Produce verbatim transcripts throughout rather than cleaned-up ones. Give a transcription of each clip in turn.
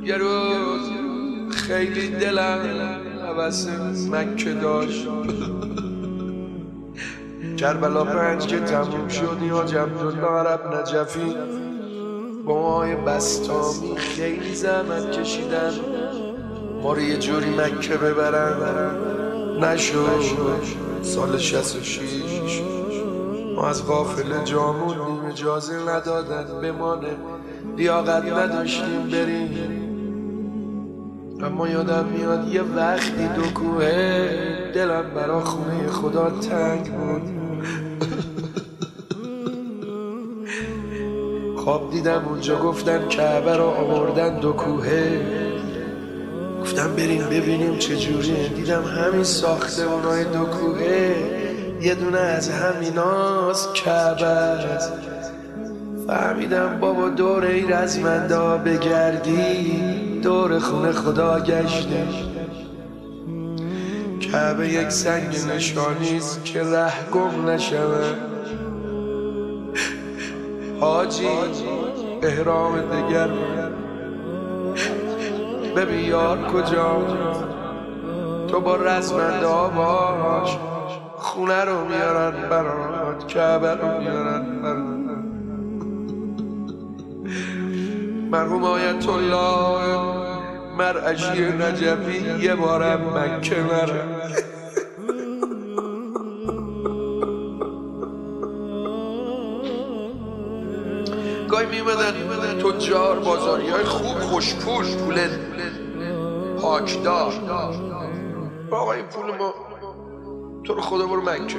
یه روز خیلی دلم هوس مکه داشت. کربلا پنج که تموم شد حاج عبدالله عرب نجفی با موهای بستامی خیلی زحمت کشیدن ما رو یه جوری مکه ببرن، نشد. سال شصت و شیش ما از غافل جا موندیم، اجازه ندادن بمانه، لیاقت نداشتیم بریم. اما یادم میاد یه وقتی دو کوهه دلم برا خونه خدا تنگ بود. خواب دیدم اونجا گفتن کعبه را آوردن دو کوهه، گفتم بریم ببینیم چجوریه. دیدم همین ساخته اونای دو کوهه یه دونه از همیناست کعبه است. فهمیدم بابا دور ای رزمنده بگردی دور خونه خدا گشته. کعبه یک سنگ نشانیست که ره گم نشوه. حاجی احرام دگر ببین یار کجا، تو با رزمنده ها باش، خونه رو میارن برات، کعبه رو میارن برات. مرحوم آیت الله مرعشی نجفی یه بارم مکه نرم. گاهی میومدن تجار بازاری های خوب خوشپول، پول پاکدار، آقا این پول ما تو رو خدا برو مکه.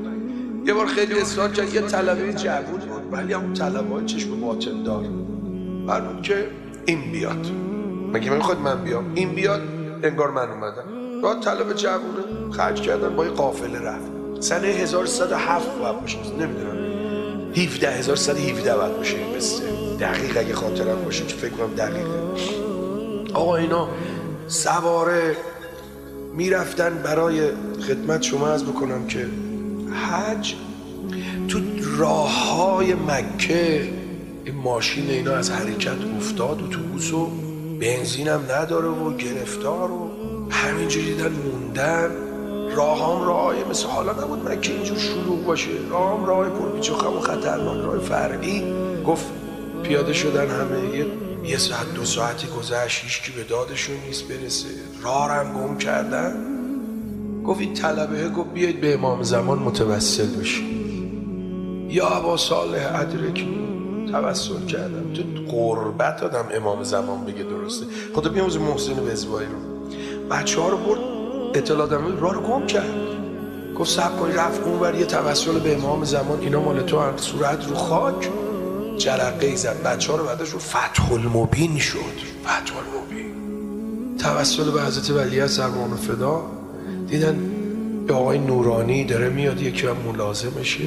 یه بار خیلی اصرار کرد، یه طلبه جوون بود ولی هم طلبه های چشم باطن دار، فرمود که این بیاد. مگه میخواد من بیام؟ این بیاد انگار من اومدم. بعد طلبه جوونه خرج کردن با یه قافله رفت. سنه هزار و سیصد و هفت باید باشه، نمیدونم هفده هزار و سیصد و هفده باید باشه این قصه، دقیق اگه خاطرم باشه که فکر کنم دقیقه. آقا اینا سواره میرفتن برای خدمت شما عرض بکنم که حج تو راه های مکه این ماشین اینا از حرکت افتاد، اتوبوس و بنزین هم نداره و گرفتار و همینجوری دیدن موندن. راهام راهی مثل حالا نبود مکه اینجور شلوغ باشه، راهام راه پرپیچ و خم و خطرناک، راه فرعی. گفت پیاده شدن همه، یه, یه ساعت دو ساعتی گذشت، هیچکی به دادشون نیست برسه، راه هم گم کردن. گفت این طلبه گفت بیایید به امام زمان متوسل بشید. یا ابا صالح ادرکی، توسل کردم. تو قربت آدم امام زمان بگه درسته. خدا بیاموزه محسن وزوایی رو. بچه ها رو برد اطلاع دادم، راه رو گم کرد. گفت صبر کنی، رفت اونور یه توسل به امام زمان، اینا مال تو هم، صورت رو خاک جرقه ای زد. بچه ها رو بعدش رو فتح المبین شد. فتح المبین توسل به حضرت ولی از سرمان فدا. دیدن به آقای نورانی داره میاد، یکی هم ملازمشه.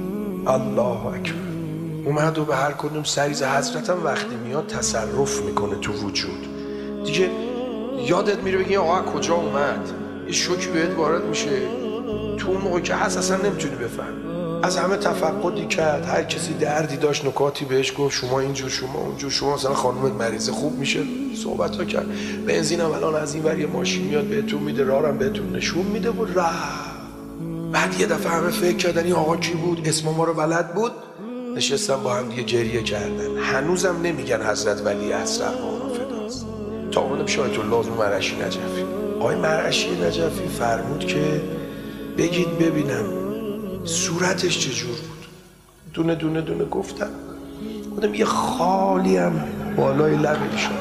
الله اکبر. اومد و به هر کدوم سریز حضرت هم وقتی میاد تصرف میکنه تو وجود. دیگه یادت میره بگی آقا کجا اومد، یه شوکی بهت وارد میشه. تو اون موقع که هست اصلا نمیتونی بفهم. از همه تفقدی کرد، هر کسی دردی داشت نکاتی بهش گفت، شما اینجور شما اونجور، شما مثلا خانومت مریضه خوب میشه، صحبت ها کرد. بنزین هم الان از این ور یه ماشین میاد بهتون میده، راه بهتون نشون میده و رفت. بعد یه دفعه همه فکر کردن این آقا کی بود، اسم ما رو بلد بود. نشستن با هم دیگه گریه کردن. هنوزم نمیگن حضرت ولی اصغر ما فداست. تا اومدم شایت الله مرعشی نجفی. آقای مرعشی نجفی فرمود که بگید ببینم صورتش چجور بود. دونه دونه دونه گفتم. گفتم یه خالی هم بالای لبش شد.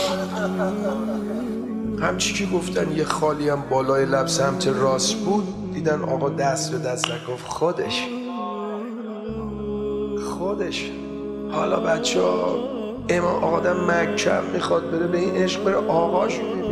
همچی که گفتن یه خالی هم بالای لب سمت راست بود. دیدن آقا دست به دست گفت خودش خودش. حالا بچه ها امام آدم مکه میخواد بره به این عشق بره آقاشون